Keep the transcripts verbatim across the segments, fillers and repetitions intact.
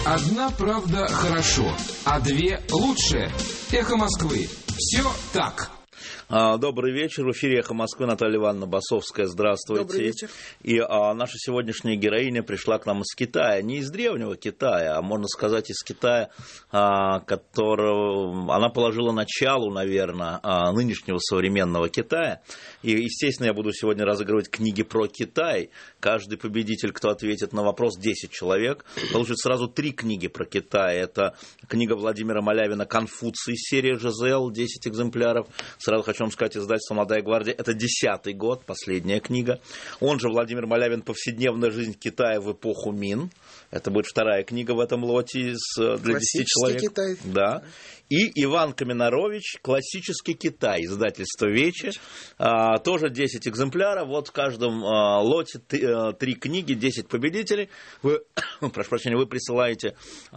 Одна правда хорошо, а две лучше. Эхо Москвы. Все так. Добрый вечер. В эфире «Эхо Москвы» Наталья Ивановна Басовская. Здравствуйте. Добрый вечер. И а, наша сегодняшняя героиня пришла к нам из Китая. Не из древнего Китая, а можно сказать из Китая, а, которого она положила началу, наверное, а, нынешнего современного Китая. И, естественно, я буду сегодня разыгрывать книги про Китай. Каждый победитель, кто ответит на вопрос, десять человек, получит сразу три книги про Китай. Это книга Владимира Малявина «Конфуций», серия жэ зэ эл, десять экземпляров. Сразу хочу вам сказать, издательство «Молодая гвардия». Это десятый год, последняя книга. Он же Владимир Малявин «Повседневная жизнь Китая в эпоху Мин». Это будет вторая книга в этом лоте для десяти человек. Китай. Да. И Иван Каменарович «Классический Китай», издательство «Вече». А, тоже десять экземпляров. Вот в каждом а, лоте три книги, десять победителей. Вы, прошу прощения, вы присылаете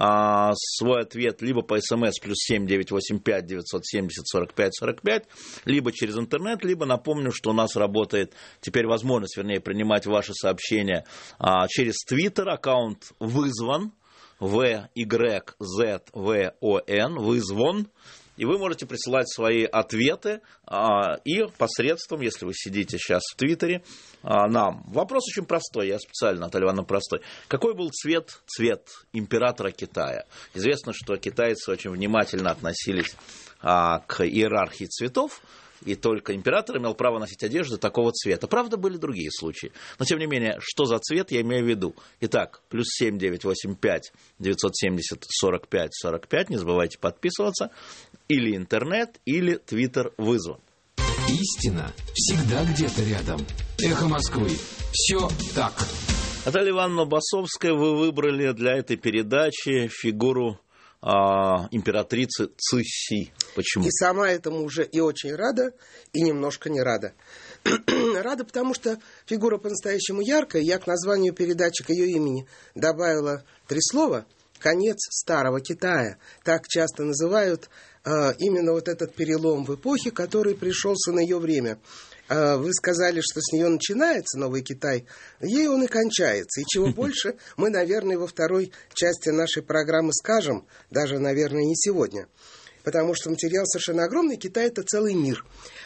а, свой ответ либо по СМС плюс семь девятьсот восемьдесят пять девятьсот семьдесят сорок пять сорок пять, либо через интернет, либо напомню, что у нас работает теперь возможность, вернее, принимать ваши сообщения а, через Твиттер, аккаунт «Вызван». вэ игрек зет вэ о эн, вызвон, и вы можете присылать свои ответы а, и посредством, если вы сидите сейчас в Твиттере, а, нам. Вопрос очень простой, я специально, Наталья Ивановна, простой. Какой был цвет, цвет императора Китая? Известно, что китайцы очень внимательно относились а, к иерархии цветов, и только император имел право носить одежду такого цвета. Правда, были другие случаи. Но, тем не менее, что за цвет, я имею в виду. Итак, плюс семь девятьсот восемьдесят пять девятьсот семьдесят сорок пять сорок пять. Не забывайте подписываться. Или интернет, или Твиттер вызван. Истина всегда где-то рядом. Эхо Москвы. Все так. Наталья Ивановна Басовская, вы выбрали для этой передачи фигуру а, императрицы Цыси. Почему? И сама этому уже и очень рада, и немножко не рада. Рада, потому что фигура по-настоящему яркая. Я к названию передачи, к ее имени добавила три слова. «Конец старого Китая». Так часто называют э, именно вот этот перелом в эпохе, который пришелся на ее время. Э, вы сказали, что с нее начинается новый Китай, ей он и кончается. И чего больше, мы, наверное, во второй части нашей программы скажем, даже, наверное, не сегодня. Потому что материал совершенно огромный. Китай – это целый мир.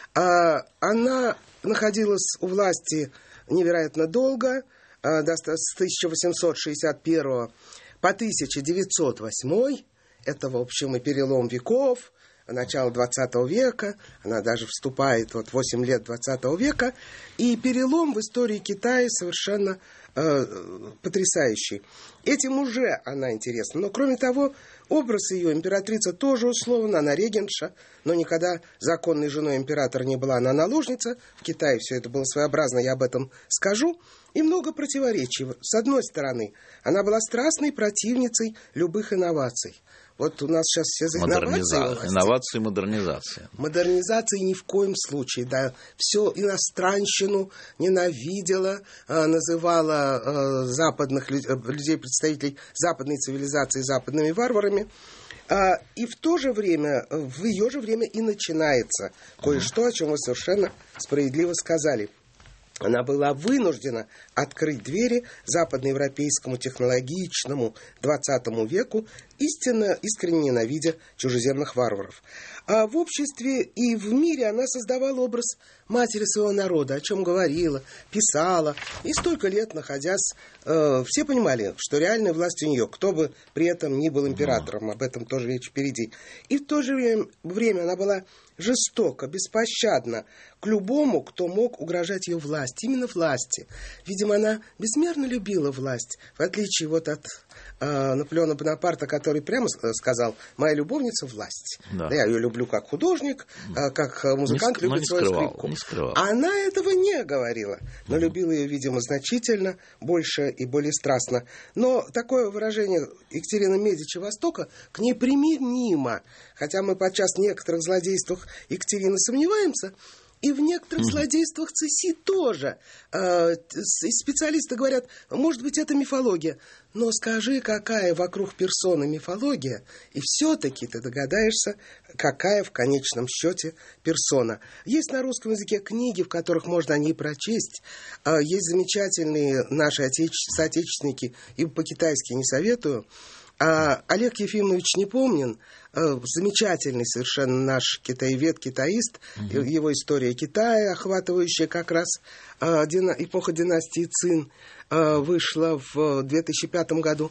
А, она находилась у власти невероятно долго, а, с тысяча восемьсот шестьдесят первого по тысяча девятьсот восьмой. Это, в общем, и перелом веков, начало двадцатого века. Она даже вступает вот восемь лет двадцатого века. И перелом в истории Китая совершенно э, потрясающий. Этим уже она интересна. Но, кроме того, образ ее, императрица тоже условно, она регентша, но никогда законной женой императора не была, она наложница. В Китае все это было своеобразно, я об этом скажу. И много противоречий. С одной стороны, она была страстной противницей любых инноваций. Вот у нас сейчас все за инновации. Инновации и модернизация. Модернизации ни в коем случае. Да, все иностранщину ненавидела, называла западных людей, представителей западной цивилизации, западными варварами. И в то же время, в ее же время и начинается кое-что, о чем вы совершенно справедливо сказали. Она была вынуждена открыть двери западноевропейскому технологичному двадцатому веку, истинно, искренне ненавидя чужеземных варваров. А в обществе и в мире она создавала образ матери своего народа, о чем говорила, писала. И столько лет, находясь, э, все понимали, что реальная власть у нее, кто бы при этом ни был императором, об этом тоже речь впереди. И в то же время, время она была жестоко, беспощадна к любому, кто мог угрожать ее власти, именно власти. Видимо, она безмерно любила власть, в отличие вот от э, Наполеона Бонапарта, который прямо сказал: «Моя любовница – власть». Да. Я ее люблю как художник, э, как музыкант не, любит свою скрывал, скрипку. Не а она этого не говорила, но mm-hmm. любила ее, видимо, значительно больше и более страстно. Но такое выражение Екатерины Медичи Востока к ней применимо. Хотя мы подчас в некоторых злодействах Екатерины сомневаемся, и в некоторых mm-hmm. злодействах Цыси тоже. Э, специалисты говорят, может быть, это мифология. Но скажи, какая вокруг персоны мифология, и все-таки ты догадаешься, какая в конечном счете персона. Есть на русском языке книги, в которых можно о ней прочесть. Есть замечательные наши отече- соотечественники, и по-китайски не советую, А Олег Ефимович Непомнин, замечательный совершенно наш китаевед, китаист, угу. его история Китая, охватывающая как раз эпоха династии Цин, вышла в две тысячи пятом году.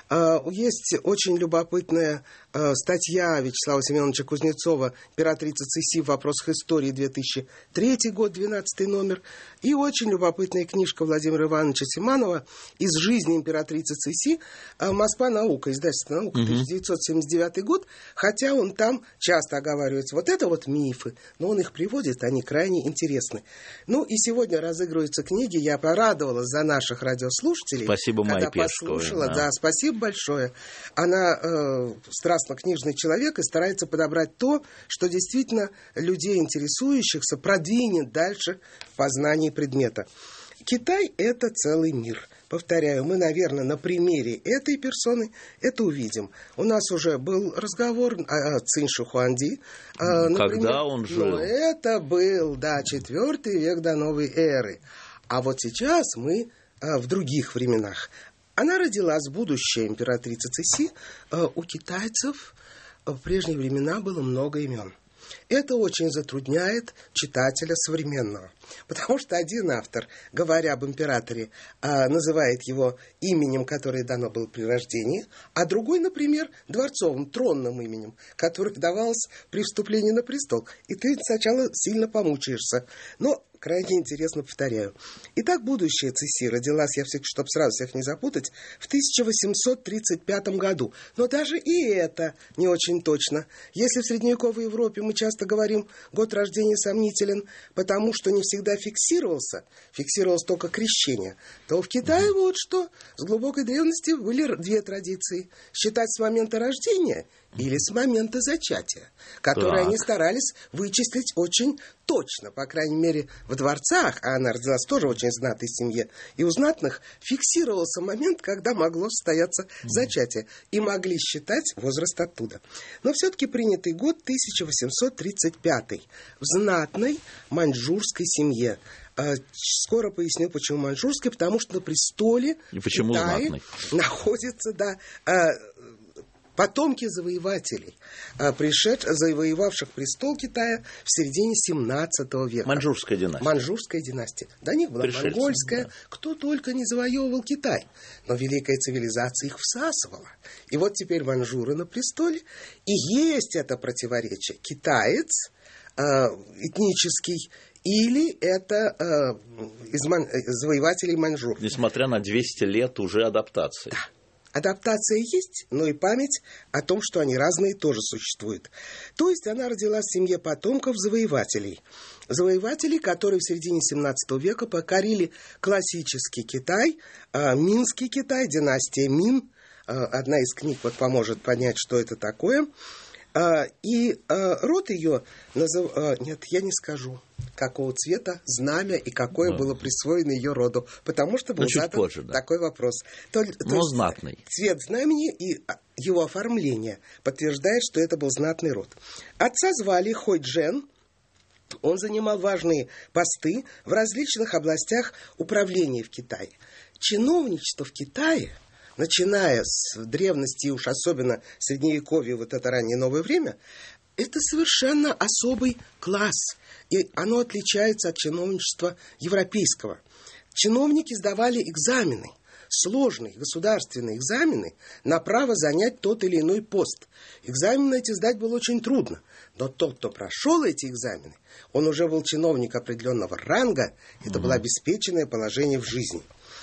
Есть очень любопытная статья Вячеслава Семеновича Кузнецова «Императрица Цыси в вопросах истории», две тысячи третий год, двенадцатый номер. И очень любопытная книжка Владимира Ивановича Симанова «Из жизни императрицы Цыси. Москва. Наука», издательство «Наука», тысяча девятьсот семьдесят девятый год. Хотя он там часто оговаривается. Вот это вот мифы, но он их приводит, они крайне интересны. Ну и сегодня разыгрываются книги. Я порадовалась за наших радиослушателей. Спасибо, Майя когда Пешкова. Послушала. Да. да, спасибо большое. Она э, страстно-книжный человек и старается подобрать то, что действительно людей, интересующихся, продвинет дальше в познании предмета. Китай – это целый мир. Повторяю, мы, наверное, на примере этой персоны это увидим. У нас уже был разговор о Цинь Шихуанди. Когда например, он жил? Ну, это был, да, четвертый век до новой эры. А вот сейчас мы а, в других временах. Она родилась, будущая императрица Цыси. У китайцев в прежние времена было много имен. Это очень затрудняет читателя современного. Потому что один автор, говоря об императоре, называет его именем, которое дано было при рождении, а другой, например, дворцовым, тронным именем, которое давалось при вступлении на престол. И ты сначала сильно помучаешься. Но крайне интересно, повторяю. Итак, будущая Цыси родилась, я все, чтобы сразу всех не запутать, в тысяча восемьсот тридцать пятом году. Но даже и это не очень точно. Если в средневековой Европе мы часто говорим, год рождения сомнителен, потому что не всегда фиксировался, фиксировалось только крещение, то в Китае вот что. С глубокой древности были две традиции. Считать с момента рождения или с момента зачатия, которые так. они старались вычислить очень точно, по крайней мере, в дворцах, а она родилась тоже в очень знатной семье, и у знатных фиксировался момент, когда могло состояться зачатие, и могли считать возраст оттуда. Но все-таки принятый год тысяча восемьсот тридцать пятый в знатной маньчжурской семье. Скоро поясню, почему маньчжурской, потому что на престоле и почему Китая знатный? Находится, да, потомки завоевателей, пришед... завоевавших престол Китая в середине семнадцатого века. Маньчжурская династия. Маньчжурская династия. До них была Пришельцы, монгольская. да. Кто только не завоевывал Китай. Но великая цивилизация их всасывала. И вот теперь маньчжуры на престоле. И есть это противоречие. Китаец э, этнический или это э, из ман... завоевателей маньчжур. Несмотря на двести лет уже адаптации. Да. Адаптация есть, но и память о том, что они разные, тоже существует. То есть она родилась в семье потомков завоевателей. Завоевателей, которые в середине семнадцатого века покорили классический Китай, э, Минский Китай, династия Мин. Э, одна из книг вот поможет понять, что это такое. Э, и э, род ее, назыв... э, нет, я не скажу, какого цвета знамя и какое да. было присвоено ее роду, потому что был задан позже, да. такой вопрос. То, Но то знатный. Цвет знамени и его оформление подтверждает, что это был знатный род. Отца звали Хойджен. Он занимал важные посты в различных областях управления в Китае. Чиновничество в Китае, начиная с древности и уж особенно средневековья, вот это раннее новое время, это совершенно особый класс, и оно отличается от чиновничества европейского. Чиновники сдавали экзамены, сложные государственные экзамены на право занять тот или иной пост. Экзамены эти сдать было очень трудно, но тот, кто прошел эти экзамены, он уже был чиновник определенного ранга, это было обеспеченное положение в жизни.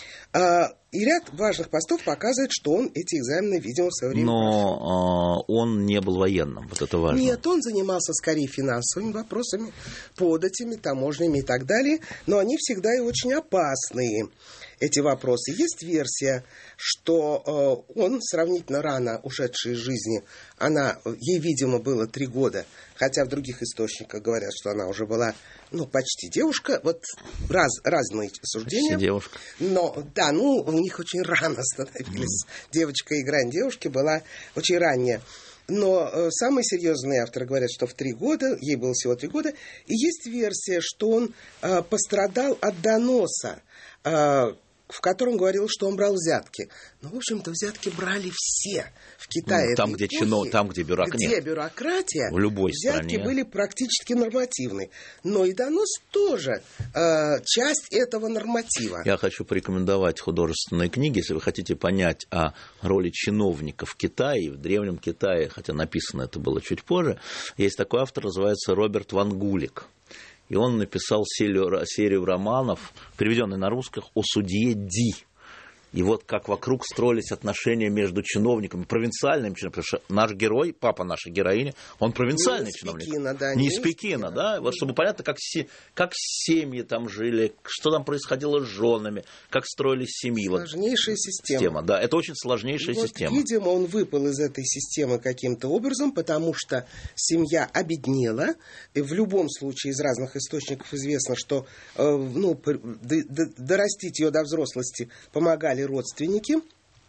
И ряд важных постов показывает, что он эти экзамены, видимо, в свое время Но прошел. Он не был военным, вот это важно. Нет, он занимался скорее финансовыми вопросами, податями, таможнями и так далее, но они всегда и очень опасные, эти вопросы. Есть версия, что э, он сравнительно рано ушедший из жизни, она, ей, видимо, было три года, хотя в других источниках говорят, что она уже была, ну, почти девушка, вот раз, разные суждения. Почти девушка. Но, да, ну, у них очень рано становились. Mm. Девочка, игра девушки была очень ранняя. Но э, самые серьезные авторы говорят, что в три года, ей было всего три года, и есть версия, что он э, пострадал от доноса э, в котором говорил, что он брал взятки. Ну, в общем-то, взятки брали все в Китае. Ну, там, этой где эпохи, чино, там, где бюрок... где нет. бюрократия, в любой взятки стране были практически нормативны. Но и донос тоже э, часть этого норматива. Я хочу порекомендовать художественные книги, если вы хотите понять о роли чиновников в Китае, в Древнем Китае, хотя написано это было чуть позже. Есть такой автор, называется Роберт Ван Гулик. И он написал серию, серию романов, переведенных на русский, о судье Ди. И вот как вокруг строились отношения между чиновниками, провинциальными чиновниками. Потому что наш герой, папа нашей героини, он провинциальный не чиновник. Пекина, да, не не из Пекина, да. Вот чтобы понятно, как, се, как семьи там жили, что там происходило с женами, как строились семьи. Сложнейшая вот, система. система. Да, это очень сложнейшая вот, система. Видимо, он выпал из этой системы каким-то образом, потому что семья обеднела. И в любом случае из разных источников известно, что э, ну, дорастить ее до взрослости помогали родственники.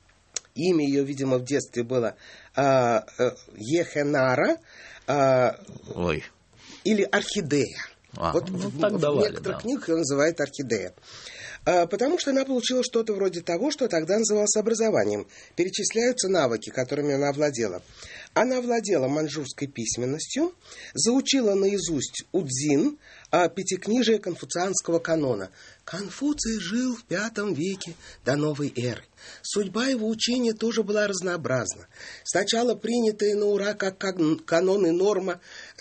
Имя ее, видимо, в детстве было э, э, Ехенара э, Ой. или Орхидея. А, вот ну, в, так в давали, некоторых да. книгах ее называют Орхидея. Э, потому что она получила что-то вроде того, что тогда называлось образованием. Перечисляются навыки, которыми она владела. Она владела маньчжурской письменностью, заучила наизусть удзин, пятикнижие конфуцианского канона. Конфуций жил в пятом веке до новой эры. Судьба его учения тоже была разнообразна. Сначала принятые на ура как канон и норма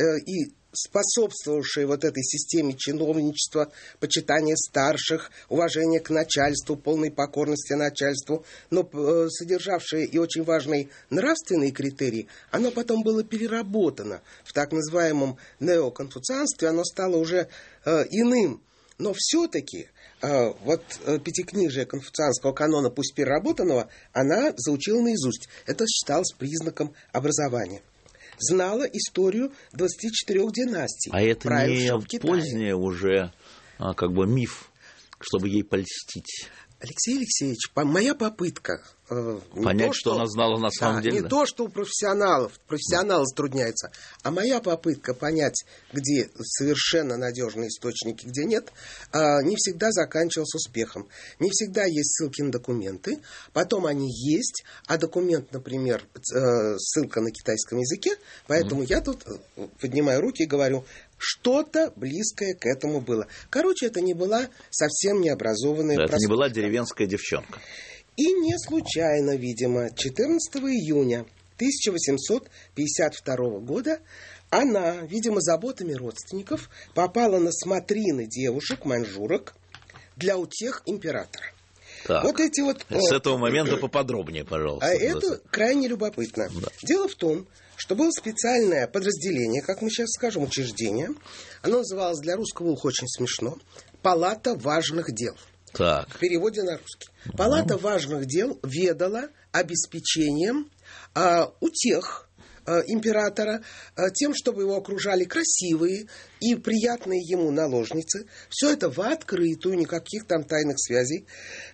и способствовавшие вот этой системе чиновничества, почитания старших, уважения к начальству, полной покорности начальству, но э, содержавшие и очень важные нравственные критерии, оно потом было переработано в так называемом неоконфуцианстве, оно стало уже э, иным. Но все-таки э, вот э, пятикнижие конфуцианского канона, пусть переработанного, она заучила наизусть. Это считалось признаком образования. Знала историю двадцати четырёх династий. А это не позднее уже а, как бы миф, чтобы ей польстить. Алексей Алексеевич, по, моя попытка э, понять, то, что, что она знала на самом да, деле. Не то, что у профессионалов, профессионалы да. затрудняются, а моя попытка понять, где совершенно надежные источники, где нет, э, не всегда заканчивалась успехом. Не всегда есть ссылки на документы, потом они есть, а документ, например, э, ссылка на китайском языке, поэтому mm. я тут поднимаю руки и говорю, что-то близкое к этому было. Короче, это не была совсем необразованная да, простушка. Это не была деревенская девчонка. И не случайно, видимо, четырнадцатого июня тысяча восемьсот пятьдесят второго года она, видимо, заботами родственников попала на смотрины девушек-маньчжурок для утех императора. Так, вот эти вот, с этого момента поподробнее, пожалуйста. А это крайне любопытно. Да. Дело в том, что было специальное подразделение, как мы сейчас скажем, учреждение. Оно называлось для русского уха очень смешно. Палата важных дел. Так. В переводе на русский. Палата mm-hmm. важных дел ведала обеспечением а, утех а, императора, а, тем, чтобы его окружали красивые и приятные ему наложницы. Все это в открытую, никаких там тайных связей.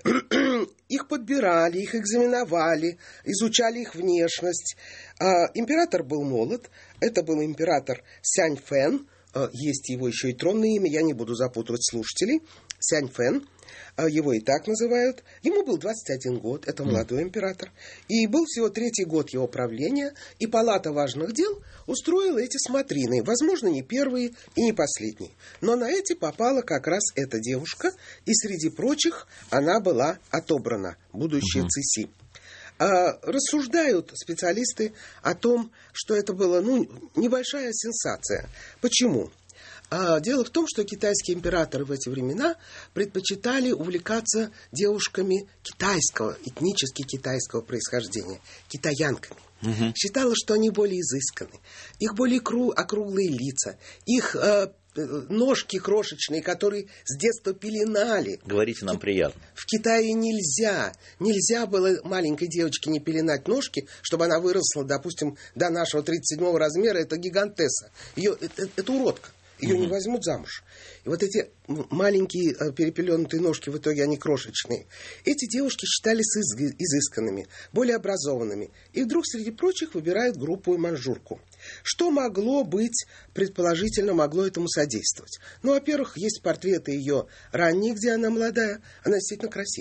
Их подбирали, их экзаменовали, изучали их внешность. А, император был молод. Это был император Сянь Фэн. А, есть его еще и тронное имя, я не буду запутывать слушателей. Сянь Фэн. Его и так называют. Ему был двадцать один год, это молодой император. И был всего третий год его правления, и Палата важных дел устроила эти смотрины. Возможно, не первые и не последние. Но на эти попала как раз эта девушка, и среди прочих она была отобрана, будущая Цыси. А, рассуждают специалисты о том, что это была ну, небольшая сенсация. Почему? Дело в том, что китайские императоры в эти времена предпочитали увлекаться девушками китайского, этнически китайского происхождения, китаянками. Угу. Считалось, что они более изысканы, их более кру- округлые лица, их э, ножки крошечные, которые с детства пеленали. Говорите нам приятно. В Китае нельзя, нельзя было маленькой девочке не пеленать ножки, чтобы она выросла, допустим, до нашего тридцать седьмого размера, это гигантесса. Ее, это, это уродка. Ее угу. не возьмут замуж. И вот эти маленькие перепеленутые ножки, в итоге они крошечные. Эти девушки считались изысканными, более образованными. И вдруг среди прочих выбирают группу маньчжурку. Что могло быть, предположительно, могло этому содействовать? Ну, во-первых, есть портреты ее ранние, где она молодая. Она действительно красивая.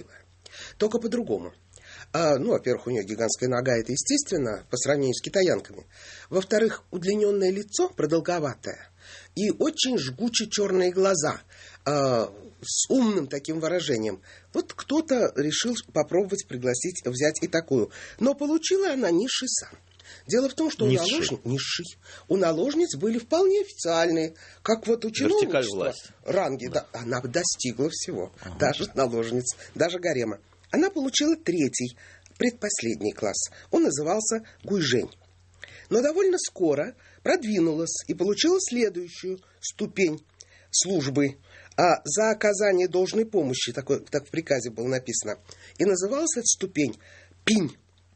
только по-другому. А, ну, во-первых, у нее гигантская нога, это естественно, по сравнению с китаянками. Во-вторых, удлиненное лицо, продолговатое, и очень жгучие черные глаза, а, с умным таким выражением. Вот кто-то решил попробовать пригласить, взять и такую. Но получила она низший сан. Дело в том, что у наложниц, низший, у наложниц были вполне официальные, как вот у чиновничества, ранги. Да. Да, она достигла всего, ага. даже наложниц, даже гарема. Она получила третий, предпоследний класс. Он назывался гуйжэнь. Но довольно скоро продвинулась и получила следующую ступень службы а, за оказание должной помощи, такой, так в приказе было написано. И называлась эта ступень пинь.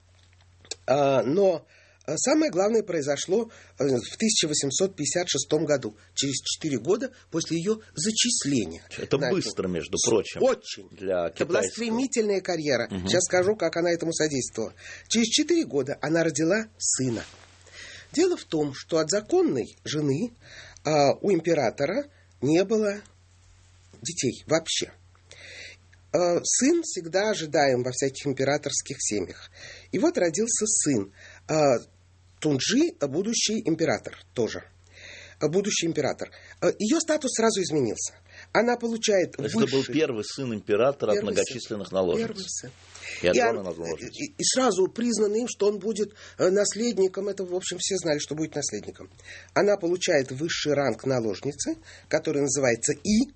А, но самое главное произошло в тысяча восемьсот пятьдесят шестом году, через четыре года после ее зачисления. Это быстро, между прочим. Очень. Для это была стремительная карьера. Угу. Сейчас скажу, как она этому содействовала. Через четыре года она родила сына. Дело в том, что от законной жены а, у императора не было детей вообще. А, сын всегда ожидаем во всяких императорских семьях. И вот родился сын. А, Тунджи, будущий император тоже. Будущий император. Ее статус сразу изменился. Она получает То есть высший... это был первый сын императора первый от многочисленных сын. наложниц. Первый сын. И, и, он, и, и сразу признано им, что он будет наследником. Это, в общем, все знали, что будет наследником. Она получает высший ранг наложницы, который называется И,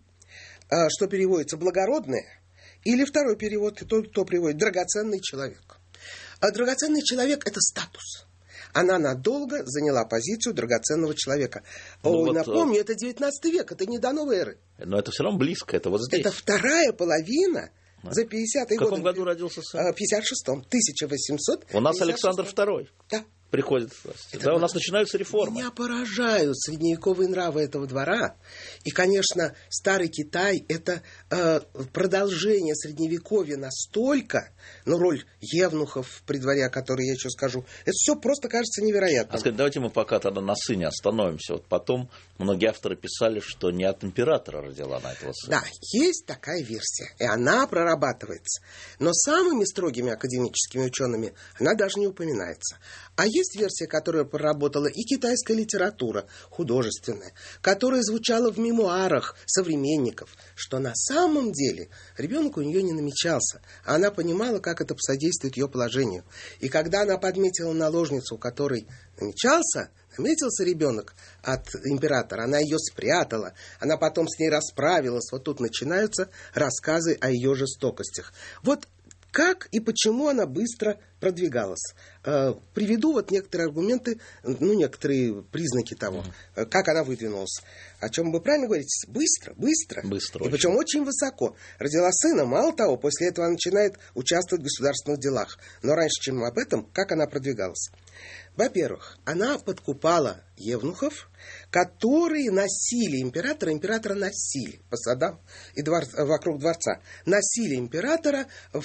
что переводится «благородная». Или второй перевод, то, то приводит «драгоценный человек». А драгоценный человек – это статус. Она надолго заняла позицию драгоценного человека. Ну, Ой, вот, напомню, это девятнадцатый век, это не до новой эры. Но это все равно близко, это вот здесь. Это вторая половина да. за пятидесятые годы. В каком году родился сын? В пятьдесят шестом, тысяча восемьсот пятьдесят шестом. У нас Александр второй. Да. Приходит к власти. Да, у нас начинаются реформы. Меня поражают средневековые нравы этого двора. И, конечно, Старый Китай – это э, продолжение Средневековья настолько, но роль евнухов при дворе, о которой я еще скажу, это все просто кажется невероятным. А сказать, давайте мы пока тогда на сыне остановимся. Вот потом многие авторы писали, что не от императора родила она этого сына. Да, есть такая версия, и она прорабатывается. Но самыми строгими академическими учеными она даже не упоминается. А есть версия, которая проработала и китайская литература, художественная, которая звучала в мемуарах современников, что на самом деле ребенок у нее не намечался, а она понимала, как это посодействует ее положению. И когда она подметила наложницу, у которой намечался, наметился ребенок от императора, она ее спрятала, она потом с ней расправилась. Вот тут начинаются рассказы о ее жестокостях. Вот как и почему она быстро продвигалась. Приведу вот некоторые аргументы, ну, некоторые признаки того, как она выдвинулась. О чем вы правильно говорите? Быстро, быстро. Быстро. И причем очень высоко. Родила сына, мало того, после этого она начинает участвовать в государственных делах. Но раньше, чем об этом, как она продвигалась? Во-первых, она подкупала евнухов, которые носили императора, императора носили по садам и двор, вокруг дворца, носили императора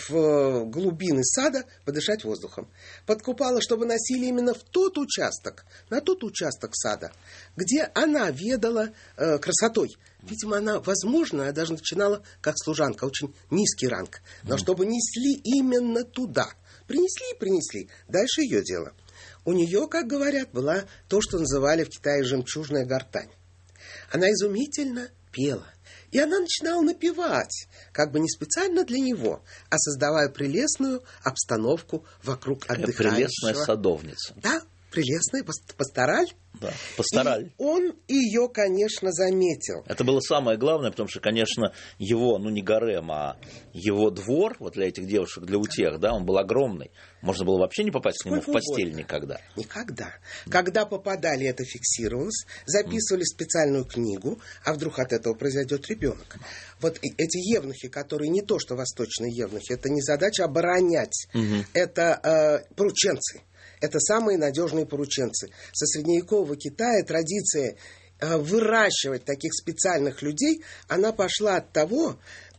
в глубины сада подышать воздухом. Подкупала, чтобы носили именно в тот участок, на тот участок сада, где она ведала э, красотой. Видимо, она, возможно, даже начинала как служанка, очень низкий ранг, но чтобы несли именно туда. Принесли и принесли, дальше ее дело. У нее, как говорят, была то, что называли в Китае жемчужная гортань. Она изумительно пела. И она начинала напевать, как бы не специально для него, а создавая прелестную обстановку вокруг отдыхающего. Прелестная садовница. Да, прелестная пастораль. Да, пастораль. И он ее, конечно, заметил. Это было самое главное, потому что, конечно, его, ну не гарем, а его двор, вот для этих девушек, для утех, да, он был огромный. Можно было вообще не попасть Сколько к нему в постель угодно. Никогда. Никогда. Когда попадали, это фиксировалось, записывали mm. специальную книгу, а вдруг от этого произойдет ребенок. Вот эти евнухи, которые не то, что восточные евнухи, это не задача оборонять, mm-hmm. это э, порученцы. Это самые надежные порученцы. Со средневекового Китая традиция э, выращивать таких специальных людей, она пошла от того,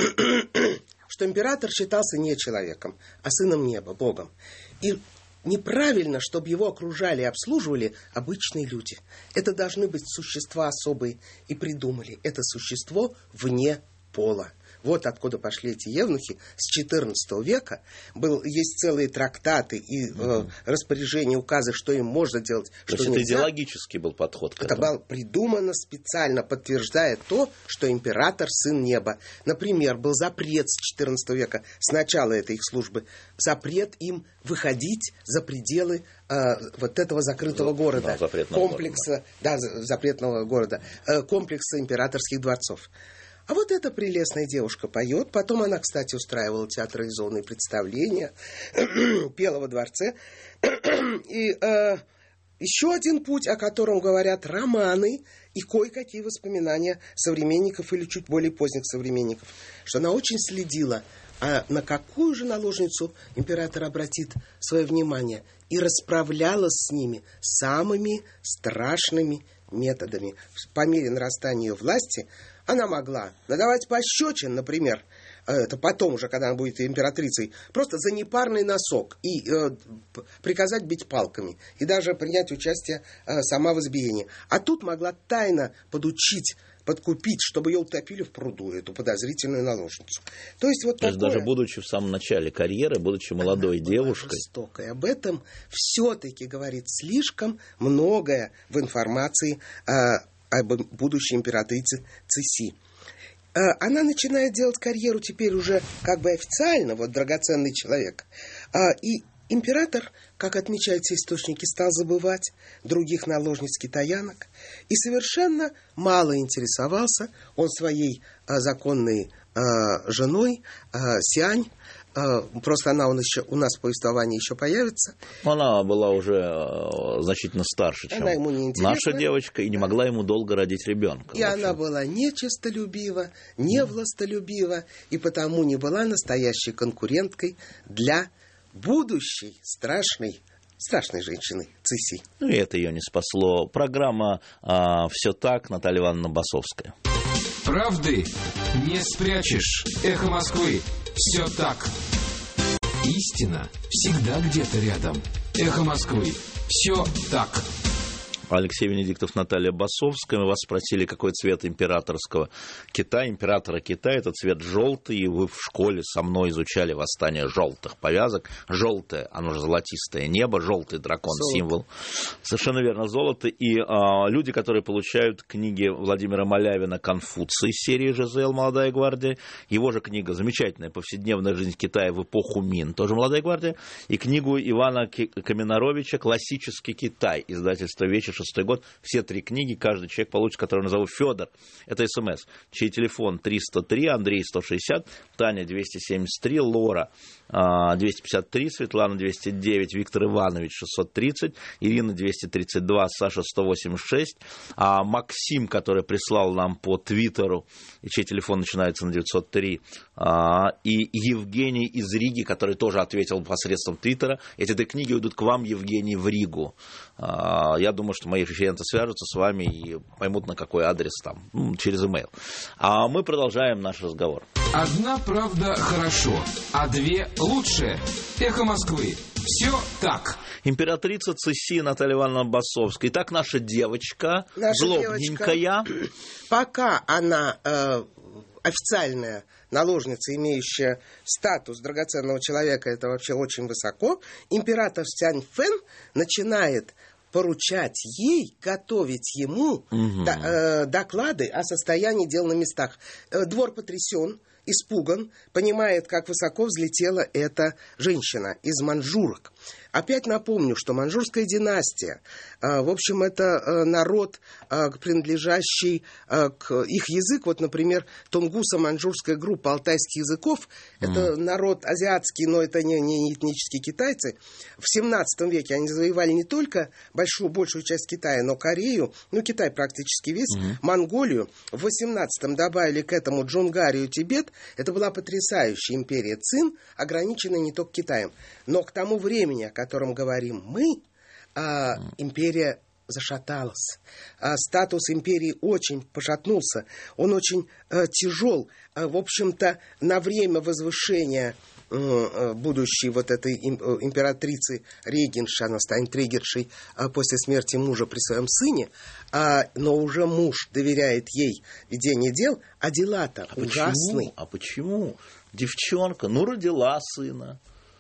что император считался не человеком, а сыном неба, Богом. И неправильно, чтобы его окружали и обслуживали обычные люди. Это должны быть существа особые. И придумали. Это существо вне пола. Вот откуда пошли эти евнухи. С четырнадцатого века был, есть целые трактаты и э, распоряжения, указы, что им можно делать, то что есть нельзя. это идеологический был подход к Это этому. было придумано специально, подтверждая то, что император – сын неба. Например, был запрет с четырнадцатого века, с начала этой их службы, запрет им выходить за пределы э, вот этого закрытого За, города, да, комплекса, города. Да, запретного города, э, комплекса императорских дворцов. А вот эта прелестная девушка поет. Потом она, кстати, устраивала театрализованные представления, пела во дворце. И э, еще один путь, о котором говорят романы и кое-какие воспоминания современников или чуть более поздних современников, что она очень следила, а на какую же наложницу император обратит свое внимание, и расправлялась с ними самыми страшными методами. По мере нарастания ее власти она могла надавать пощечин, например, это потом уже, когда она будет императрицей, просто за непарный носок и э, приказать бить палками, и даже принять участие э, сама в избиении. А тут могла тайно подучить, подкупить, чтобы ее утопили в пруду, эту подозрительную наложницу. То есть вот То есть такое... даже будучи в самом начале карьеры, будучи молодой Она девушкой... была жестокой. Об этом все-таки говорит слишком многое в информации э, об будущей императрице Цыси. Она начинает делать карьеру теперь уже как бы официально, вот драгоценный человек. И император, как отмечают все источники, стал забывать других наложниц-китаянок и совершенно мало интересовался он своей законной женой Сянь. Просто она он еще, у нас в повествовании еще появится. Она была уже э, значительно старше, чем наша девочка, и не могла ему долго родить ребенка. И она была не честолюбива, не властолюбива, и потому не была настоящей конкуренткой для будущей страшной, страшной женщины Цыси. Ну и это ее не спасло. Программа э, «Все так», Наталья Ивановна Басовская. Правды не спрячешь. Эхо Москвы. Все так. Истина всегда где-то рядом. Эхо Москвы. Все так. Алексей Венедиктов, Наталья Басовская. Мы вас спросили, какой цвет императорского Китая, императора Китая. Это цвет желтый, и вы в школе со мной изучали восстание желтых повязок. Желтое, оно же золотистое небо, желтый дракон, золото. Символ. Совершенно верно, золото. И а, люди, которые получают книги Владимира Малявина «Конфуций» из серии ЖЗЛ «Молодая гвардия», его же книга замечательная «Повседневная жизнь Китая в эпоху Мин», тоже «Молодая гвардия», и книгу Ивана Каменаровича «Классический Китай», издательство «Вечер», шестой год, все три книги, каждый человек получит, который назову Федор. Это СМС, чей телефон триста три, Андрей сто шестьдесят, Таня двести семьдесят три, Лора двести пятьдесят три, Светлана двести девять, Виктор Иванович шестьсот тридцать, Ирина двести тридцать два, Саша сто восемьдесят шесть, а Максим, который прислал нам по Твиттеру, и чей телефон начинается на девятьсот три, и Евгений из Риги, который тоже ответил посредством Твиттера. Эти две книги уйдут к вам, Евгений, в Ригу. Я думаю, что мои клиенты свяжутся с вами и поймут, на какой адрес там, через имейл. А мы продолжаем наш разговор. Одна правда хорошо, а две лучше. Эхо Москвы. Все так. Императрица Цыси Наталья Ивановна Басовская. Итак, наша девочка, наша злобненькая. Девочка, пока она э, официальная наложница, имеющая статус драгоценного человека, это вообще очень высоко, император Сянь Фэн начинает поручать ей готовить ему угу. до, э, доклады о состоянии дел на местах. Э, двор потрясен, испуган, понимает, как высоко взлетела эта женщина из манжурок. Опять напомню, что манжурская династия, э, в общем, это э, народ, э, принадлежащий э, к их язык. Вот, например, тунгуса-манжурская группа алтайских языков, mm. это народ азиатский, но это не, не этнические китайцы. В семнадцатом веке они завоевали не только большую, большую часть Китая, но Корею, ну, Китай практически весь, mm. Монголию. В восемнадцатом добавили к этому Джунгарию, Тибет. Это была потрясающая империя Цин, ограниченная не только Китаем. Но к тому времени, о котором говорим мы, а, империя зашаталась. А, статус империи очень пошатнулся. Он очень а, тяжел. А, в общем-то, на время возвышения будущей вот этой императрицы регенши, она станет регеншей после смерти мужа при своем сыне, но уже муж доверяет ей ведение дел, а дела-то а ужасные. Почему? А почему? Девчонка, ну, родила сына.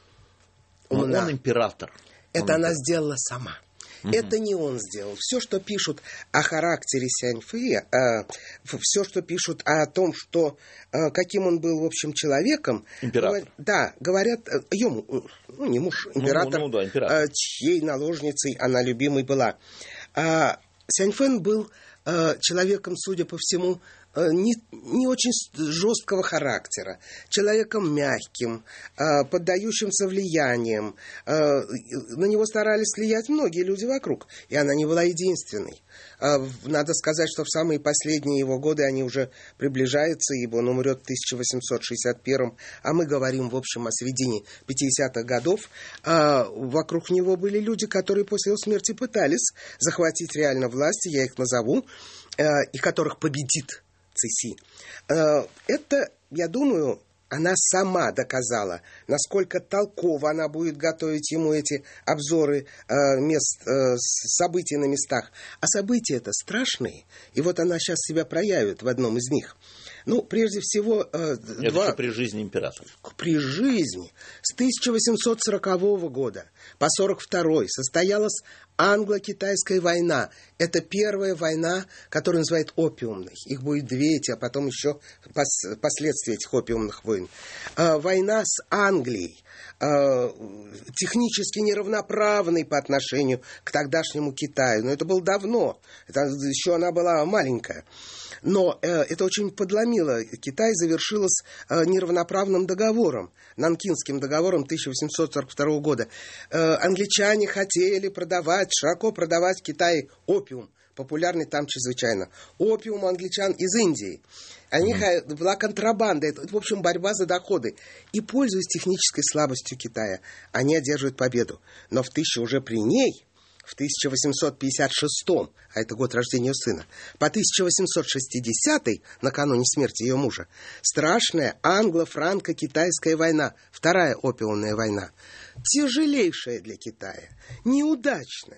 Ну, он император. Это он она император. сделала сама. Это не он сделал. Все, что пишут о характере Сяньфэя, э, все, что пишут о том, что, э, каким он был, в общем, человеком... Император. Говор, да, говорят, э, ему, ну, не муж, император, ну, ну, да, император. Э, чьей наложницей она любимой была. А Сяньфэн был э, человеком, судя по всему, Не, не очень жесткого характера, человеком мягким, э, поддающимся влиянием. Э, на него старались влиять многие люди вокруг, и она не была единственной. Э, надо сказать, что в самые последние его годы они уже приближаются, ибо он умрет в тысяча восемьсот шестьдесят первом, а мы говорим, в общем, о середине пятидесятых годов. Э, вокруг него были люди, которые после его смерти пытались захватить реально власть, я их назову, э, и которых победит Цыси. Это, я думаю, она сама доказала, насколько толково она будет готовить ему эти обзоры мест, событий на местах. А события это страшные, и вот она сейчас себя проявит в одном из них. Ну, прежде всего... Это два... при жизни императора. При жизни. С тысяча восемьсот сорокового года по сорок второй состоялась англо-китайская война. Это первая война, которую называют опиумной. Их будет две эти, а потом еще пос- последствия этих опиумных войн. Э, война с Англией. Э, технически неравноправной по отношению к тогдашнему Китаю. Но это было давно. Это, еще она была маленькая. Но э, это очень подломило. Китай завершилось э, неравноправным договором, Нанкинским договором тысяча восемьсот сорок второго года. Э, англичане хотели продавать, широко продавать в Китае опиум, популярный там чрезвычайно. Опиум англичан из Индии. Они, mm-hmm. была контрабанда, это, в общем, борьба за доходы. И, пользуясь технической слабостью Китая, они одерживают победу. Но в тысяча уже при ней... в тысяча восемьсот пятьдесят шестом, а это год рождения ее сына, по тысяча восемьсот шестидесятый, накануне смерти ее мужа, страшная англо-франко-китайская война, вторая опиумная война, тяжелейшая для Китая, неудачная.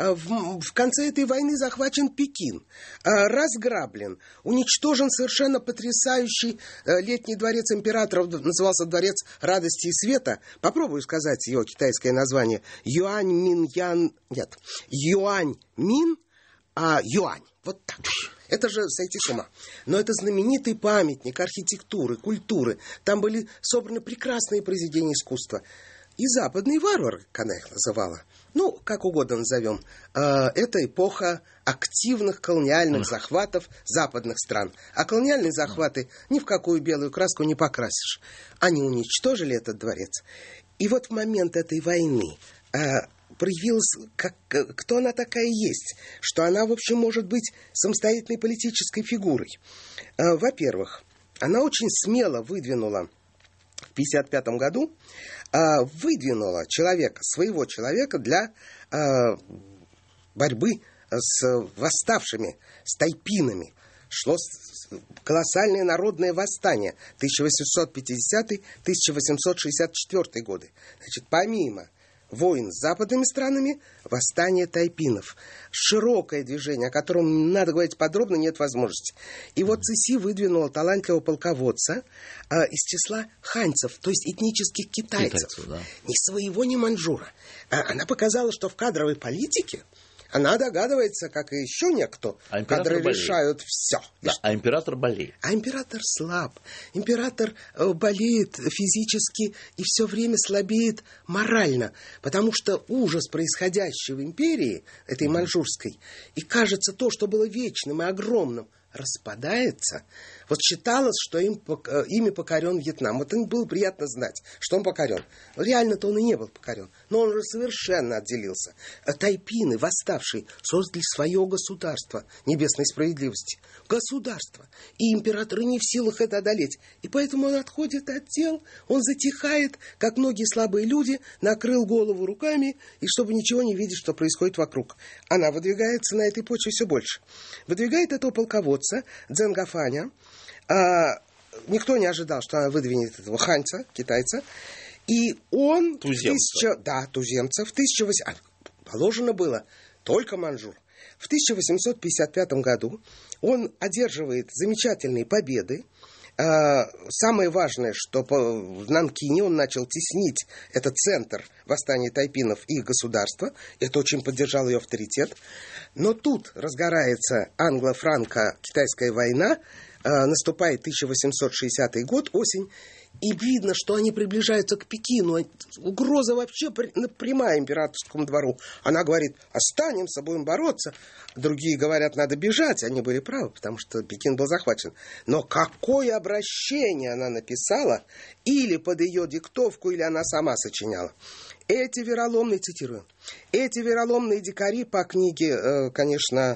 В, в конце этой войны захвачен Пекин, разграблен, уничтожен совершенно потрясающий летний дворец императоров, назывался Дворец радости и света. Попробую сказать его китайское название. Юань-Мин-Ян... Нет, Юань-Мин, а Юань. Вот так. Это же сойти с ума. Но это знаменитый памятник архитектуры, культуры. Там были собраны прекрасные произведения искусства. И западные варвары, как она их называла, ну, как угодно назовем, это эпоха активных колониальных захватов западных стран. А колониальные захваты ни в какую белую краску не покрасишь. Они уничтожили этот дворец. И вот в момент этой войны проявилась, как, кто она такая есть, что она, в общем, может быть самостоятельной политической фигурой. Во-первых, она очень смело выдвинула в пятьдесят пятом году выдвинула человека, своего человека для э, борьбы с восставшими, с тайпинами. Шло колоссальное народное восстание тысяча восемьсот пятидесятый — тысяча восемьсот шестьдесят четвёртый годы. Значит, помимо войн с западными странами, восстание тайпинов. Широкое движение, о котором надо говорить подробно, нет возможности. И вот Цыси выдвинула талантливого полководца э, из числа ханьцев, то есть этнических китайцев. Китайцев, да. Ни своего, ни маньчжура. А она показала, что в кадровой политике она догадывается, как и еще некто, а кадры болеет. Решают все. Да, а император болеет. А император слаб. Император э, болеет физически и все время слабеет морально. Потому что ужас происходящего в империи, этой mm-hmm. маньчжурской, и кажется, то, что было вечным и огромным, распадается. Вот считалось, что им, ими покорен Вьетнам. Вот им было приятно знать, что он покорен. Реально-то он и не был покорен. Но он уже совершенно отделился. Тайпины, восставшие, создали свое государство небесной справедливости. Государство. И императоры не в силах это одолеть. И поэтому он отходит от дел, он затихает, как многие слабые люди, накрыл голову руками, и чтобы ничего не видеть, что происходит вокруг. Она выдвигается на этой почве все больше. Выдвигает этого полководца Цзэн Гафаня, а, никто не ожидал, что она выдвинет этого ханьца, китайца. И он... Туземца. Тысяча, да, туземца. В тысяча восемьсот... Положено было только манжур. В тысяча восемьсот пятьдесят пятом году он одерживает замечательные победы. Самое важное, что в Нанкине он начал теснить этот центр восстания тайпинов и их государства. Это очень поддержал ее авторитет. Но тут разгорается англо-франко-китайская война. Наступает тысяча восемьсот шестидесятый год, осень. И видно, что они приближаются к Пекину. Угроза вообще прямая императорскому двору. Она говорит, останемся, будем бороться. Другие говорят, надо бежать. Они были правы, потому что Пекин был захвачен. Но какое обращение она написала, или под ее диктовку, или она сама сочиняла. Эти вероломные, цитирую, эти вероломные дикари по книге, конечно,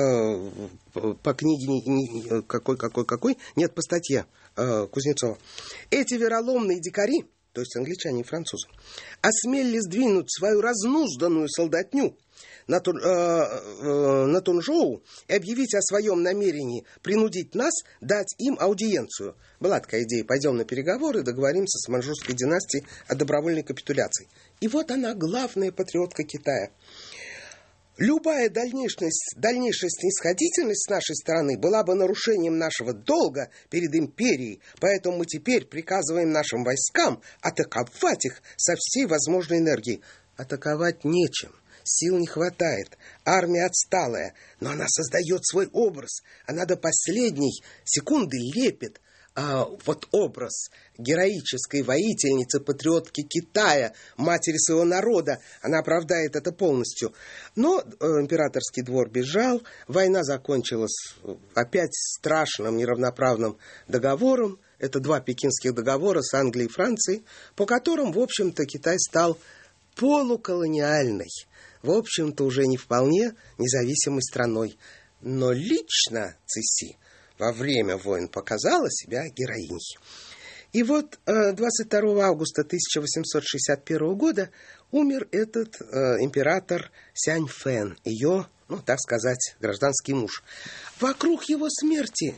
по книге какой, какой, какой, нет, по статье Кузнецова. Эти вероломные дикари, то есть англичане и французы, осмелились сдвинуть свою разнузданную солдатню на, Тун, э, э, на Тунжоу и объявить о своем намерении принудить нас дать им аудиенцию. Была такая идея, пойдем на переговоры, договоримся с маньчжурской династией о добровольной капитуляции. И вот она, главная патриотка Китая. Любая дальнейшая, дальнейшая снисходительность с нашей стороны была бы нарушением нашего долга перед империей, поэтому мы теперь приказываем нашим войскам атаковать их со всей возможной энергией. Атаковать нечем, сил не хватает, армия отсталая, но она создает свой образ, она до последней секунды лепит. А вот образ героической воительницы, патриотки Китая, матери своего народа, она оправдает это полностью. Но э, императорский двор бежал, война закончилась опять страшным неравноправным договором. Это два пекинских договора с Англией и Францией, по которым, в общем-то, Китай стал полуколониальной, в общем-то, уже не вполне независимой страной. Но лично Цыси во время войн показала себя героиней. И вот двадцать второго августа тысяча восемьсот шестьдесят первого года умер этот э, император Сянь Фэн, ее, ну, так сказать, гражданский муж. Вокруг его смерти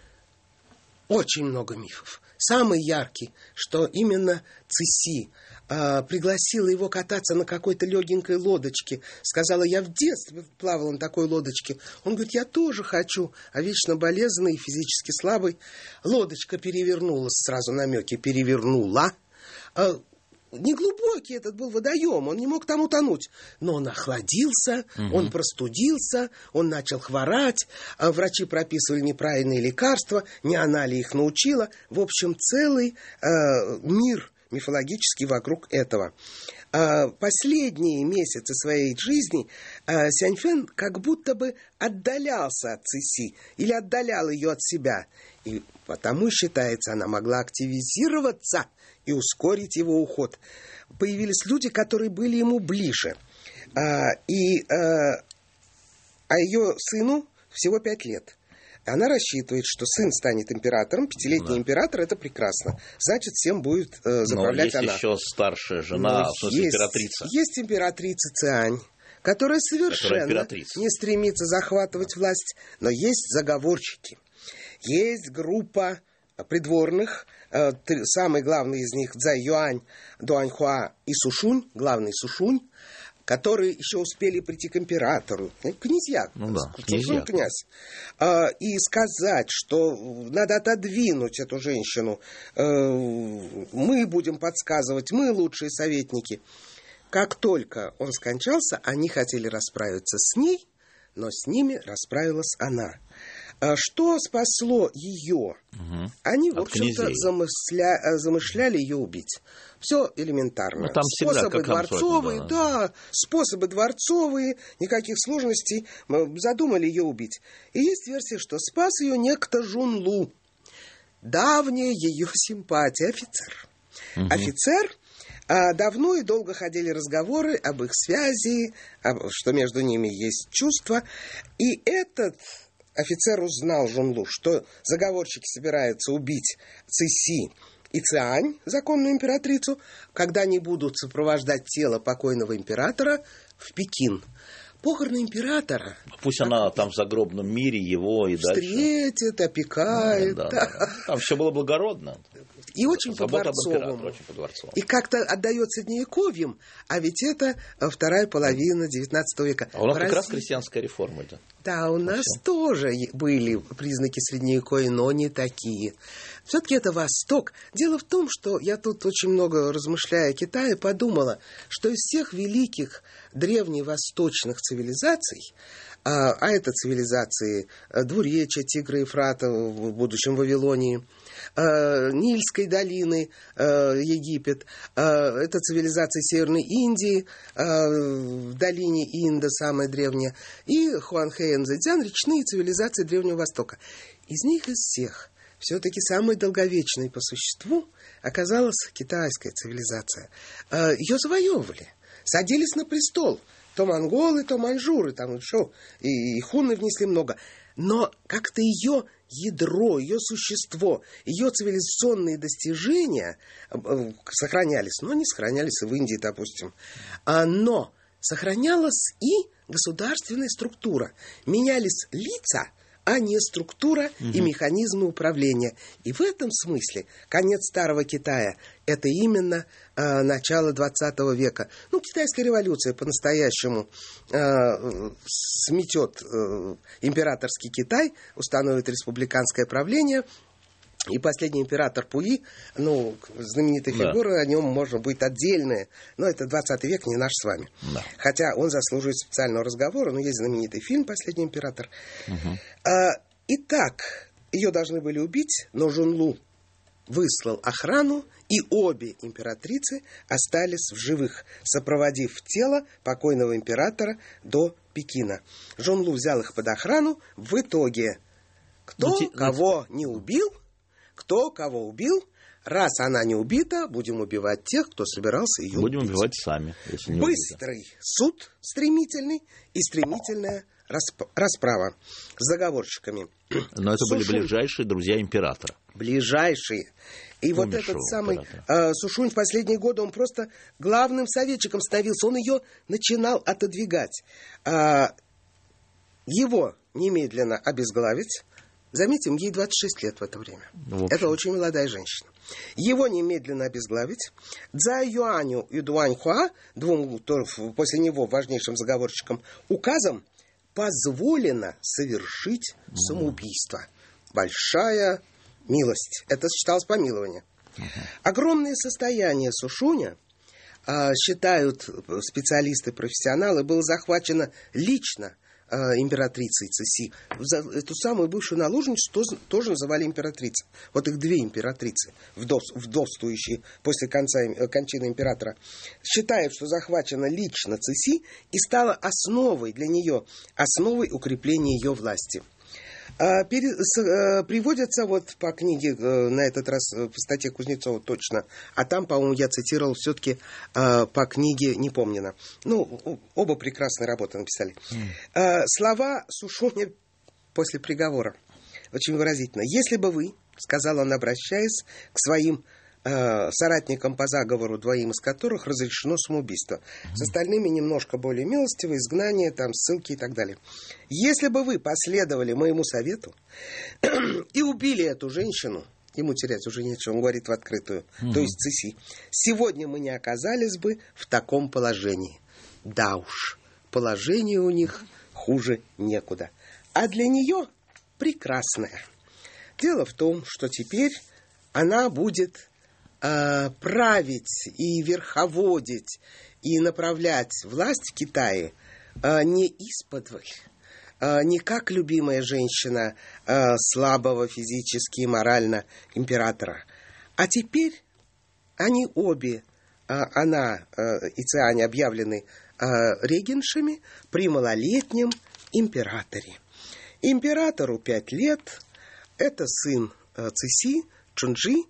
очень много мифов. Самый яркий, что именно Цыси э, пригласила его кататься на какой-то легенькой лодочке. Сказала, я в детстве плавала на такой лодочке. Он говорит, я тоже хочу. А вечно болезненный и физически слабый. Лодочка перевернулась, сразу намеки, перевернула. Э, Неглубокий этот был водоем, он не мог там утонуть. Но он охладился, угу. он простудился, он начал хворать, а врачи прописывали неправильные лекарства, не она ли их научила. В общем, целый э, мир мифологический вокруг этого. Э, последние месяцы своей жизни э, Сянь Фэн как будто бы отдалялся от Цыси или отдалял ее от себя. И потому, считается, она могла активизироваться и ускорить его уход. Появились люди, которые были ему ближе. А, и, а, а ее сыну всего пять лет. Она рассчитывает, что сын станет императором. Пятилетний да. император – это прекрасно. Значит, всем будет э, заправлять она. Но есть еще старшая жена, Но в смысле есть, императрица. Есть императрица Цянь, которая совершенно которая не стремится захватывать власть. Но есть заговорщики. Есть группа придворных, э, самый главный из них Цзай Юань, Дуаньхуа и Сушунь, главный Сушунь, которые еще успели прийти к императору, князья, ну да, Сушунь князь, э, и сказать, что надо отодвинуть эту женщину, э, мы будем подсказывать, мы лучшие советники. Как только он скончался, они хотели расправиться с ней, но с ними расправилась она. Что спасло ее? Угу. Они, в От общем-то, замысля... замышляли ее убить. Все элементарно. Ну, там способы всегда, дворцовые, да. да, способы дворцовые, никаких сложностей. Мы задумали ее убить. И есть версия, что спас ее некто Жунлу. Давняя ее симпатия, офицер. Угу. Офицер. А давно и долго ходили разговоры об их связи, об... что между ними есть чувства. И этот офицер узнал Жунлу, что заговорщики собираются убить Цыси и Цянь, законную императрицу, когда они будут сопровождать тело покойного императора в Пекин. похороны императора. Пусть как... она там в загробном мире его и встретит, дальше. Встретит, опекает. Да, да, да. Там все было благородно. И очень по-дворцовому. Очень по-дворцовому. И как-то отдает средневековьем, а ведь это вторая половина девятнадцатого века. А у нас в как России... раз крестьянская реформа. Да, да у нас все. Тоже были признаки средневековья, но не такие. Все-таки это Восток. Дело в том, что я тут очень много, размышляя о Китае, подумала, что из всех великих древневосточных цивилизаций, а, а это цивилизации Двуречья, Тигра и Ефрата в будущем Вавилонии, Нильской долины, Египет, это цивилизация Северной Индии, в долине Инда, самая древняя, и Хуанхэ, Энзэцзян, речные цивилизации Древнего Востока. Из них, из всех, все-таки самой долговечной по существу оказалась китайская цивилизация. Ее завоевывали, садились на престол. То монголы, то маньчжуры, там еще и, и хунны внесли много. Но как-то ее ядро, ее существо, ее цивилизационные достижения сохранялись. Но не сохранялись и в Индии, допустим. Но сохранялась и государственная структура. Менялись лица, а не структура угу. и механизмы управления. И в этом смысле конец Старого Китая – это именно э, начало двадцатого века. Ну, китайская революция по-настоящему э, сметет э, императорский Китай, установит республиканское правление. И последний император Пуи, ну, знаменитая да. фигура, о нем можно будет отдельное. Но это двадцатый век, не наш с вами. Да. Хотя он заслуживает специального разговора, но есть знаменитый фильм «Последний император». Угу. А, итак, ее должны были убить, но Жунлу выслал охрану, и обе императрицы остались в живых, сопроводив тело покойного императора до Пекина. Жунлу взял их под охрану. В итоге, кто ну, те... кого не убил, кто кого убил, раз она не убита, будем убивать тех, кто собирался ее будем убить. Будем убивать сами, если не Быстрый убита. Суд стремительный и стремительная расп- расправа с заговорщиками. Но это Сушунь. Были ближайшие друзья императора. Ближайшие. И вот этот самый э, Сушунь в последние годы, он просто главным советчиком становился. Он ее начинал отодвигать. Э, его немедленно обезглавить. Заметим, ей двадцать шесть лет в это время. Ну, это очень молодая женщина. Его немедленно обезглавить. Цзай Юаню и Дуань Хуа, двум после него важнейшим заговорщикам, указом позволено совершить mm. самоубийство. Большая милость. Это считалось помилование. Uh-huh. Огромное состояние Сушуня, а, считают специалисты-профессионалы, было захвачено лично императрицей Цыси. Эту самую бывшую наложницу тоже, тоже называли императрицей. Вот их две императрицы, вдов, вдовствующие после конца, кончины императора, считают, что захвачена лично Цыси и стала основой для нее, основой укрепления ее власти. А, пере, с, а, приводятся вот по книге, а, на этот раз по статье Кузнецова точно, а там, по-моему, я цитировал все-таки а, по книге Непомнина. Ну, оба прекрасные работы написали. Mm. А, слова Сушуня после приговора очень выразительно. «Если бы вы, — сказал он, обращаясь к своим соратникам по заговору, двоим из которых разрешено самоубийство. Mm-hmm. С остальными немножко более милостиво, изгнание, там, ссылки и так далее. Если бы вы последовали моему совету и убили эту женщину, ему терять уже нечего, он говорит в открытую, mm-hmm. то есть Цыси, сегодня мы не оказались бы в таком положении. Да уж, положение у них хуже некуда. А для нее прекрасное. Дело в том, что теперь она будет править и верховодить и направлять власть в Китае не исподволь, не как любимая женщина слабого физически и морально императора. А теперь они обе, она и Циань, объявлены регеншами при малолетнем императоре. Императору пять лет, это сын Цыси, Чунжи.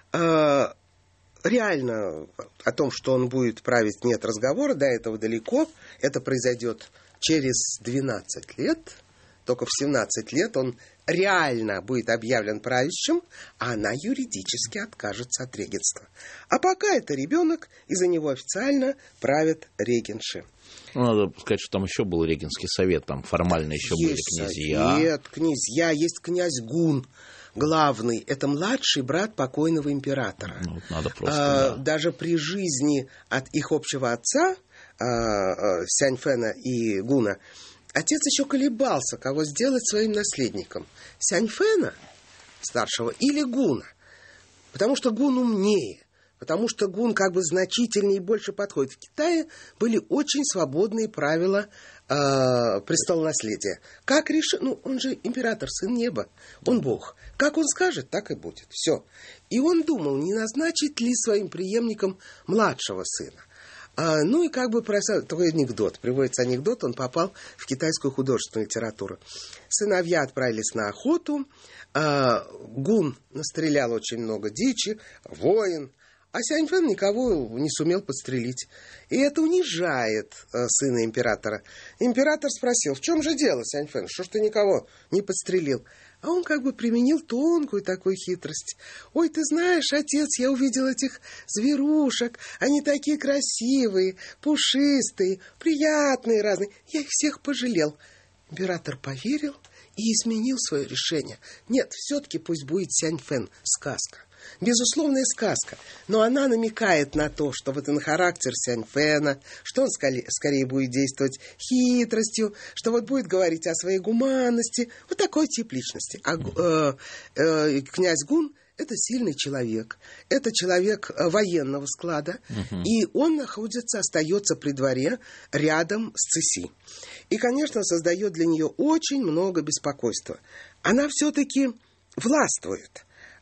Реально о том, что он будет править, нет разговора, до этого далеко. Это произойдет через двенадцать лет. Только в семнадцать лет он реально будет объявлен правящим, а она юридически откажется от регенства. А пока это ребенок, и за него официально правят регенши. Ну, надо сказать, что там еще был Регенский совет, там формально еще есть были князья. Совет, князья, есть князь Гун, главный, это младший брат покойного императора. Ну, вот надо просто, а, да. Даже при жизни от их общего отца, а, а, Сяньфэна и Гуна, отец еще колебался, кого сделать своим наследником. Сяньфэна, старшего, или Гуна. Потому что Гун умнее. Потому что Гун как бы значительнее и больше подходит. В Китае были очень свободные правила э, престолонаследия. Как решил... Ну, он же император, сын неба. Он бог. Как он скажет, так и будет. Все. И он думал, не назначить ли своим преемником младшего сына. А, ну и как бы про... такой анекдот. Приводится анекдот, он попал в китайскую художественную литературу. Сыновья отправились на охоту. А, Гун настрелял очень много дичи, воин. А Сяньфэн никого не сумел подстрелить. И это унижает э, сына императора. Император спросил, в чем же дело, Сяньфэн, что ж ты никого не подстрелил? А он как бы применил тонкую такую хитрость. Ой, ты знаешь, отец, я увидел этих зверушек. Они такие красивые, пушистые, приятные разные. Я их всех пожалел. Император поверил и изменил свое решение. Нет, все-таки пусть будет Сяньфэн, сказка. Безусловная сказка, но она намекает на то, что вот он характер Сяньфэна, что он скорее, скорее будет действовать хитростью, что вот будет говорить о своей гуманности, вот такой тип личности. А э, э, князь Гун – это сильный человек, это человек военного склада, угу. И он находится, остается при дворе рядом с Цыси. И, конечно, создает для нее очень много беспокойства. Она все-таки властвует.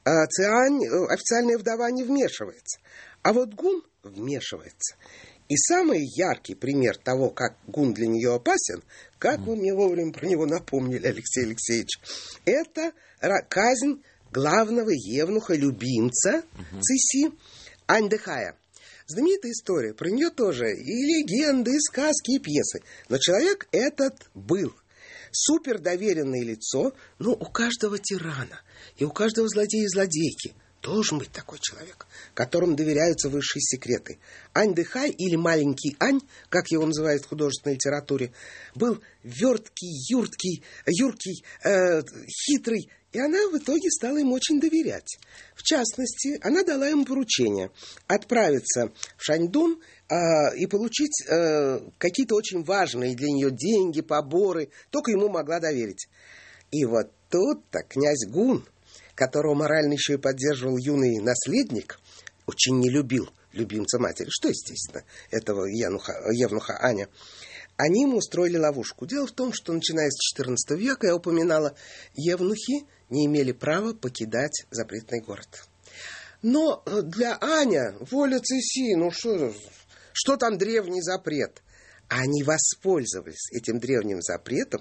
Циань, официальная вдова, не вмешивается. А вот Гун вмешивается. И самый яркий пример того, как Гун для нее опасен, как вы мне вовремя про него напомнили, Алексей Алексеевич, это казнь главного евнуха-любимца uh-huh. Цыси Аньдэхая. Знаменитая история, про нее тоже и легенды, и сказки, и пьесы. Но человек этот был. Супердоверенное лицо, но у каждого тирана и у каждого злодея и злодейки должен быть такой человек, которому доверяются высшие секреты. Аньдэхай, или маленький Ань, как его называют в художественной литературе, был верткий, юрткий, юркий, э, хитрый, и она в итоге стала ему очень доверять. В частности, она дала ему поручение отправиться в Шаньдун э, и получить э, какие-то очень важные для нее деньги, поборы, только ему могла доверить. И вот тут-то князь Гун, которого морально еще и поддерживал юный наследник, очень не любил любимца матери, что, естественно, этого евнуха, евнуха Аня, они ему устроили ловушку. Дело в том, что, начиная с четырнадцатого века, я упоминала, евнухи не имели права покидать запретный город. Но для Аня воля Цыси, ну что, что там древний запрет? Они воспользовались этим древним запретом,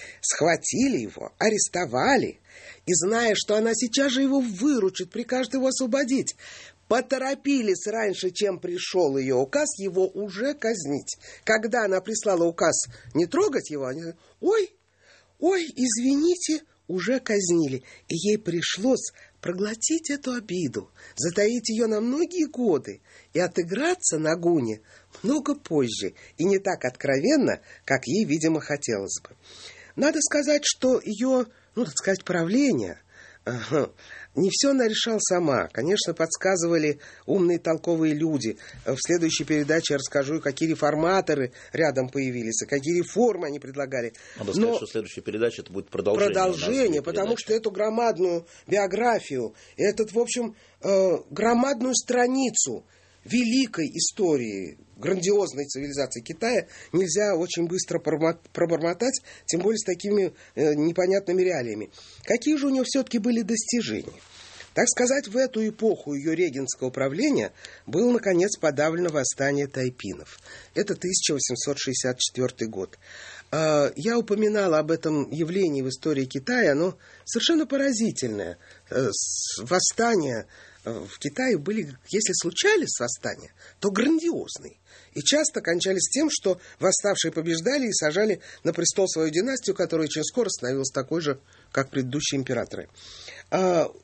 схватили его, арестовали, и, зная, что она сейчас же его выручит, прикажет его освободить, поторопились раньше, чем пришел ее указ, его уже казнить. Когда она прислала указ не трогать его, они говорят, ой, ой, извините, уже казнили. И ей пришлось проглотить эту обиду, затаить ее на многие годы и отыграться на Гуне много позже и не так откровенно, как ей, видимо, хотелось бы. Надо сказать, что ее, ну, так сказать, правление, ага, не все она решала сама. Конечно, подсказывали умные, толковые люди. В следующей передаче я расскажу, какие реформаторы рядом появились, и какие реформы они предлагали. Надо сказать, Но что следующая передача это будет продолжение. Продолжение, потому что эту громадную биографию, этот, в общем, э, громадную страницу великой истории, грандиозной цивилизации Китая нельзя очень быстро пробормотать, тем более с такими э, непонятными реалиями. Какие же у нее все-таки были достижения? Так сказать, в эту эпоху ее регентского правления было, наконец, подавлено восстание тайпинов. Это тысяча восемьсот шестьдесят четвёртый год. Э, я упоминала об этом явлении в истории Китая, оно совершенно поразительное. Э, восстание в Китае были, если случались восстания, то грандиозные. И часто кончались тем, что восставшие побеждали и сажали на престол свою династию, которая очень скоро становилась такой же, как предыдущие императоры.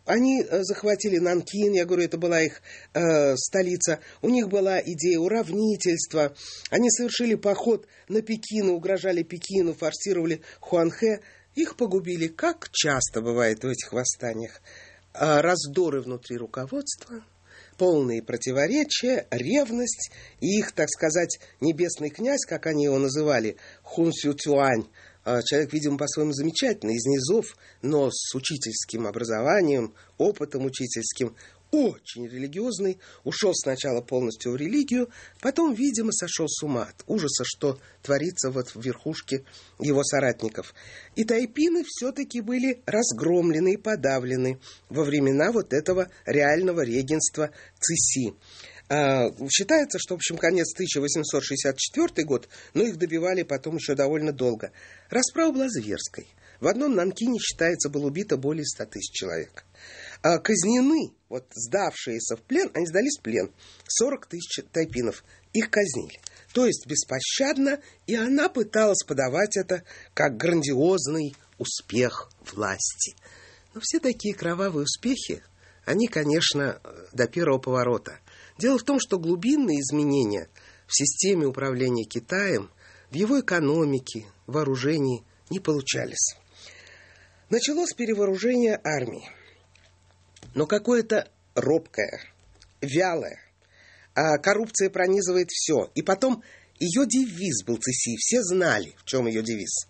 Они захватили Нанкин, я говорю, это была их э, столица. У них была идея уравнительства. Они совершили поход на Пекин, угрожали Пекину, форсировали Хуанхэ. Их погубили, как часто бывает в этих восстаниях. А раздоры внутри руководства, полные противоречия, ревность. И их, так сказать, небесный князь, как они его называли, Хун Сю Цюань, человек, видимо, по-своему замечательный, из низов, но с учительским образованием, опытом учительским, очень религиозный, ушел сначала полностью в религию, потом, видимо, сошел с ума от ужаса, что творится вот в верхушке его соратников. И тайпины все-таки были разгромлены и подавлены во времена вот этого реального регенства Цыси. А, считается, что, в общем, конец тысяча восемьсот шестьдесят четвёртый год, но их добивали потом еще довольно долго. Расправа была зверской. В одном Нанкине, считается, было убито более ста тысяч человек. А казнены, вот сдавшиеся в плен, они сдались в плен, сорок тысяч тайпинов. Их казнили. То есть беспощадно, и она пыталась подавать это как грандиозный успех власти. Но все такие кровавые успехи, они, конечно, до первого поворота. Дело в том, что глубинные изменения в системе управления Китаем, в его экономике, вооружении не получались. Началось перевооружение армии, но какое-то робкое, вялое. А коррупция пронизывает все. И потом ее девиз был Цыси, все знали, в чем ее девиз.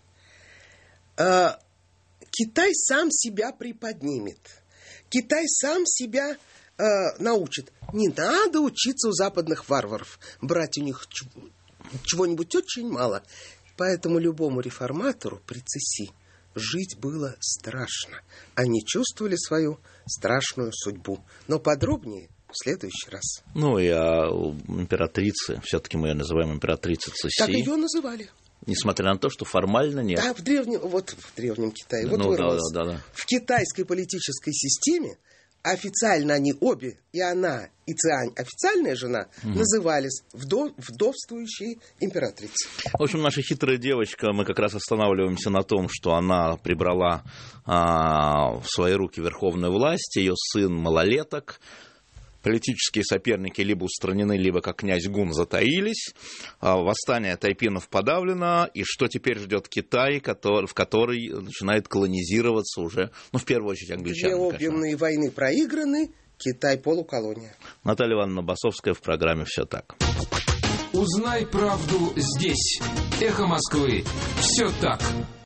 А, Китай сам себя приподнимет. Китай сам себя э, научит. Не надо учиться у западных варваров. Брать у них чего-нибудь очень мало. Поэтому любому реформатору при Цыси жить было страшно. Они чувствовали свою страшную судьбу. Но подробнее в следующий раз. Ну и о императрице. Все-таки мы ее называем императрицей Цыси. Так ее называли. Несмотря на то, что формально нет. Да, в древнем, вот в древнем Китае. Вот ну, вырвалось. Да, да, да. В китайской политической системе официально они обе, и она, и Цюань, официальная жена, угу. назывались вдов, вдовствующей императрицей. В общем, наша хитрая девочка, мы как раз останавливаемся на том, что она прибрала а, в свои руки верховную власть, ее сын малолеток. Политические соперники либо устранены, либо, как князь Гун, затаились. Восстание тайпинов подавлено. И что теперь ждет Китай, который, в который начинает колонизироваться уже, ну, в первую очередь, англичане. Две объемные войны проиграны, Китай полуколония. Наталья Ивановна Басовская в программе «Все так». Узнай правду здесь. Эхо Москвы. Все так.